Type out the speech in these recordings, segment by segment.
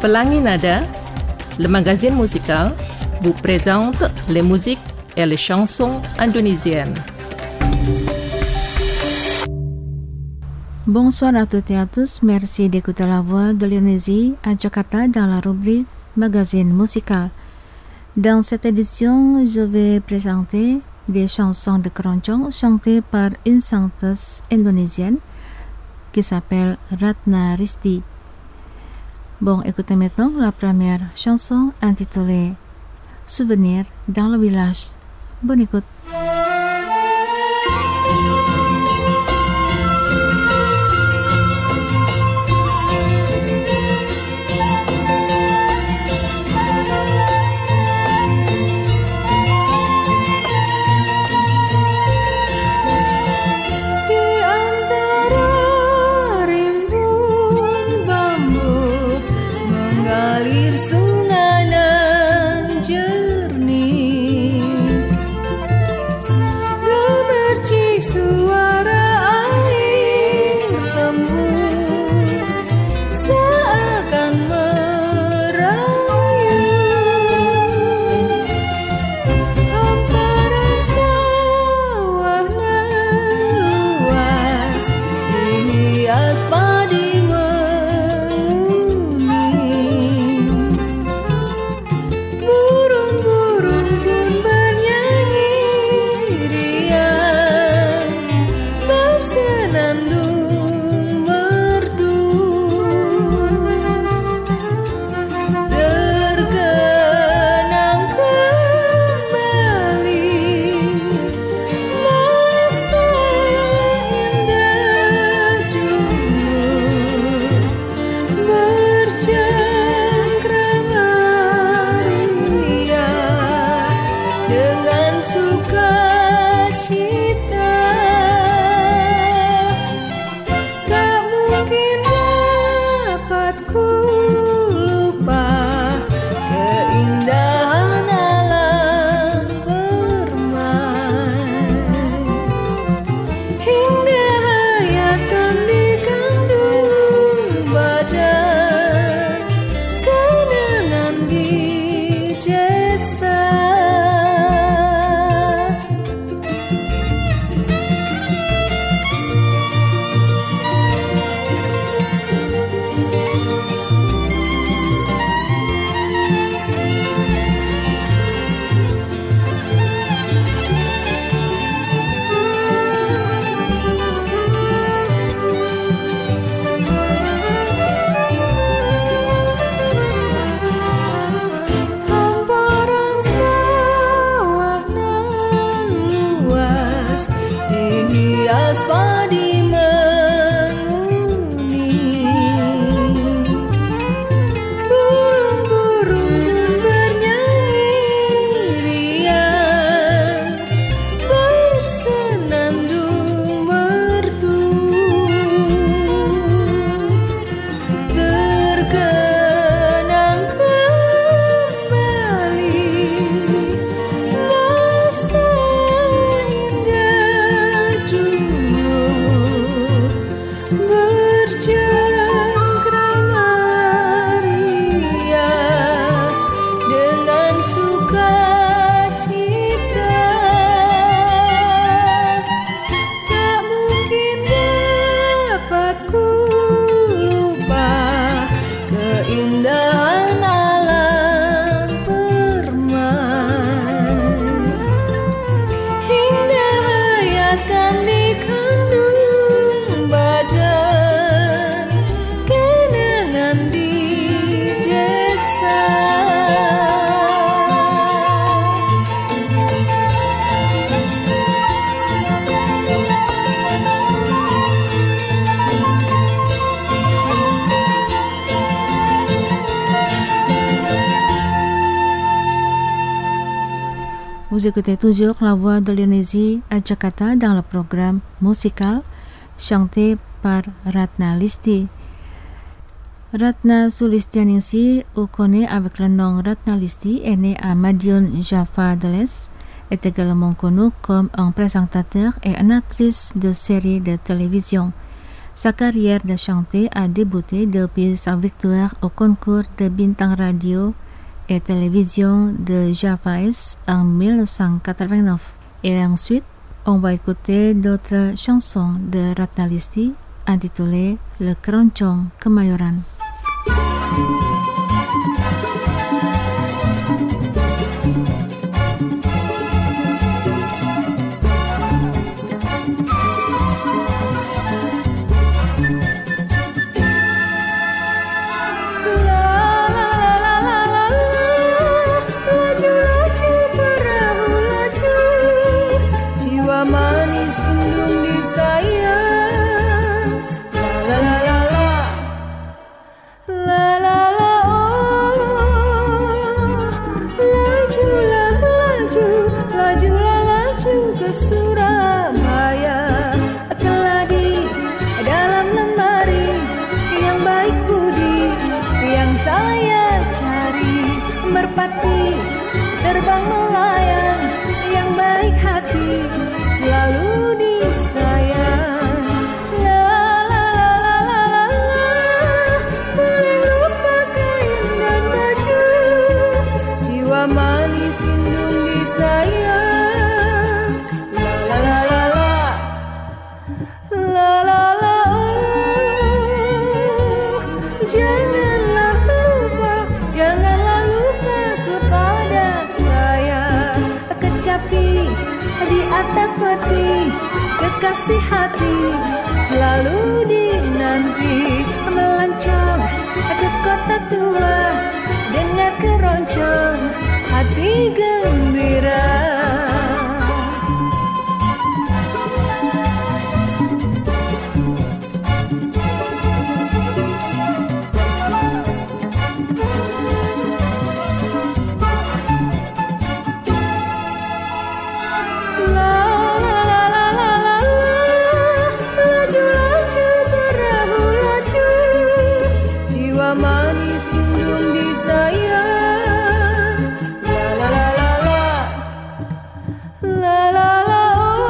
Pelangi Nada, le magazine musical, vous présente les musiques et les chansons indonésiennes. Bonsoir à toutes et à tous, merci d'écouter la voix de l'Indonésie à Jakarta dans la rubrique magazine musical. Dans cette édition, je vais présenter des chansons de keroncong chantées par une chanteuse indonésienne qui s'appelle Ratna Risti. Bon, écoutez maintenant la première chanson intitulée Souvenir dans le village. Bonne écoute. Vous écoutez toujours la voix de l'Indonésie à Jakarta dans le programme musical chanté par Ratna Risti. Ratna Sulistianingsih, ou connaît avec le nom Ratna Risti, est née à Madiun, Java de l'Est, est également connue comme un présentateur et une actrice de séries de télévision. Sa carrière de chanter a débuté depuis sa victoire au concours de Bintang Radio et Télévision de Java en 1989. Et ensuite, on va écouter d'autres chansons de Ratna Listi intitulées Le Keroncong Kemayoran. Merpati terbang melayang, yang baik hati selalu disayang. La la la la la la, boleh lupa kain dan baju, jiwa manis indung disayang. La la la la la, la la la, oh, janganlah lupa, janganlah lupa kepada saya. Kecapi di atas peti, kekasih hati selalu dinanti. Melancong ke kota tua, dengar keroncong, hati gembira. Manis indung disayang. La la la la la, la la la,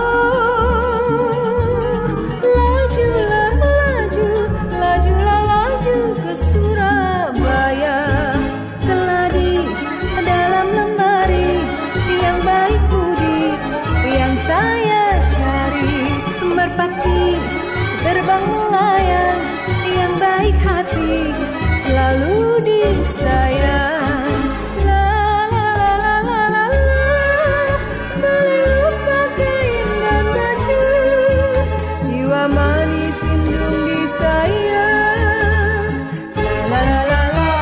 oh, lajulah laju, lajulah laju ke Surabaya. Keladi dalam lemari, yang baik budi yang saya cari. Merpati terbang melayang, yang baik hati selalu disayang. La la la la la la, boleh lupa kain dan baju, jiwa manis indung disayang. La la la la,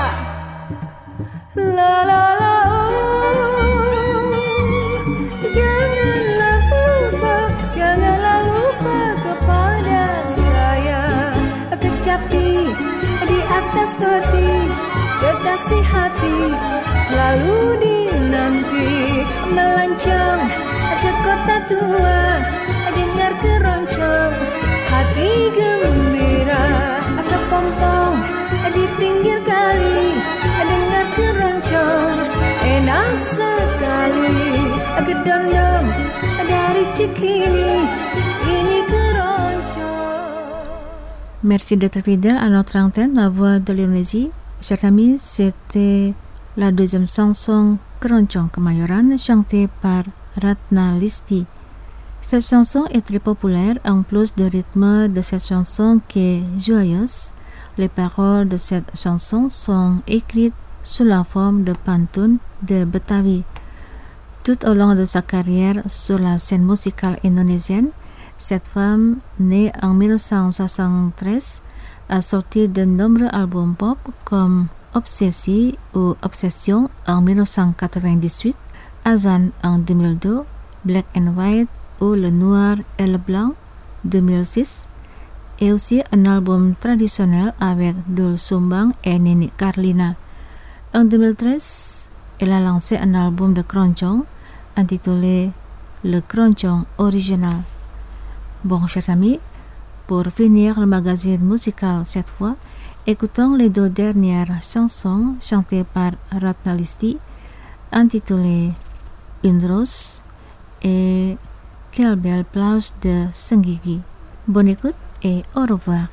la la la, oh, janganlah lupa, janganlah lupa kepada saya. Kecapi di atas peti, kekasih hati selalu dinanti. Melancong ke kota tua, dengar keroncong, hati gembira. Kepompong di pinggir kali, dengar keroncong, enak sekali. Gedondong dari Cikini, ini keroncong. Merci d'être fidèle à notre antenne, la voix de l'Indonésie. Chers amis, c'était la deuxième chanson Keroncong Kemayoran chantée par Ratna Listi. Cette chanson est très populaire, en plus du rythme de cette chanson qui est joyeuse. Les paroles de cette chanson sont écrites sous la forme de pantun de Betawi. Tout au long de sa carrière sur la scène musicale indonésienne, cette femme, née en 1973, a sorti de nombreux albums pop comme Obsessi ou Obsession en 1998, Azan en 2002, Black and White ou Le Noir et le Blanc 2006, et aussi un album traditionnel avec Doel Sumbang et Nini Carlina. En 2013, elle a lancé un album de keroncong intitulé Le Keroncong Original. Bon, chers amis, pour finir le magazine musical cette fois, écoutons les deux dernières chansons chantées par Ratna Listi, intitulées Une rose et Quelle belle plage de Senggigi. Bonne écoute. et au revoir.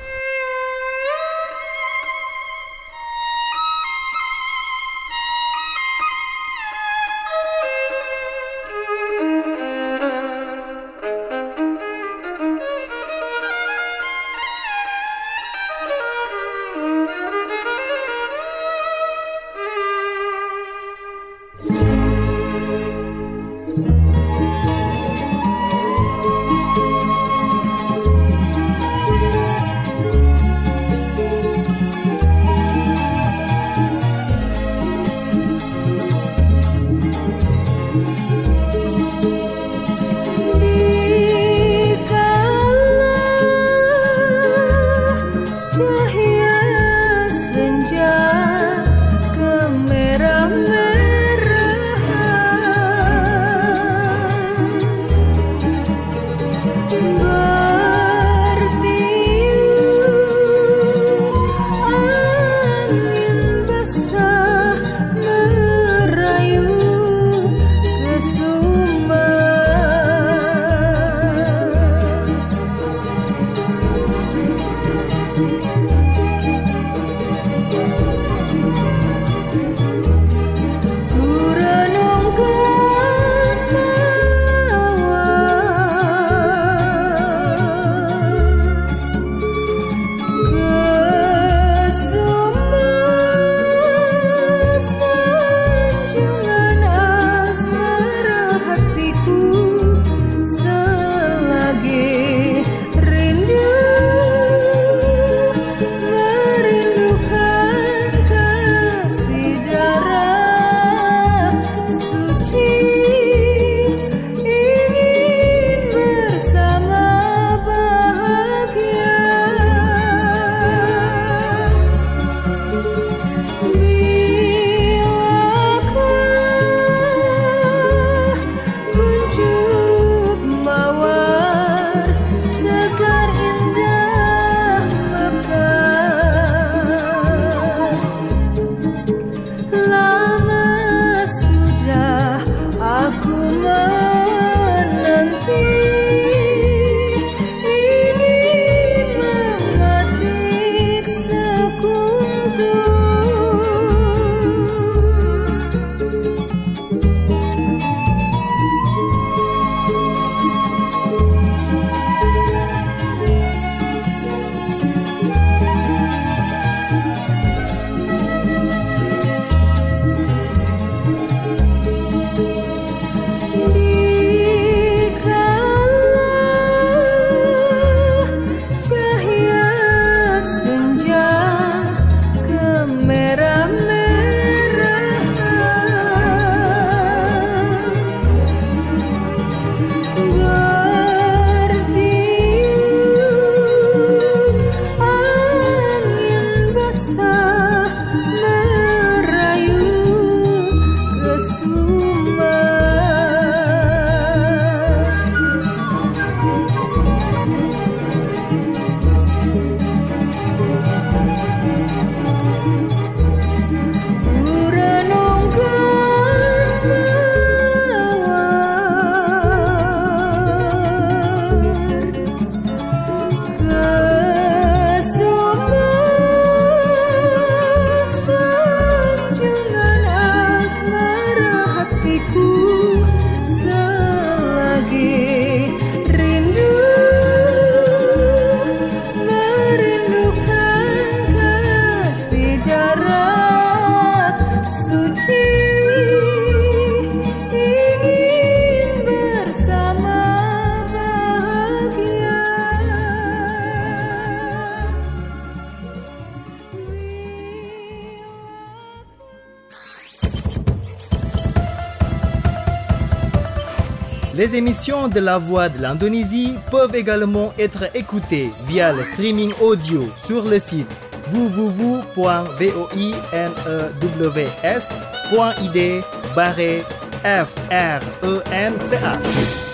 Les émissions de La Voix de l'Indonésie peuvent également être écoutées via le streaming audio sur le site www.voinews.id/FRENCH.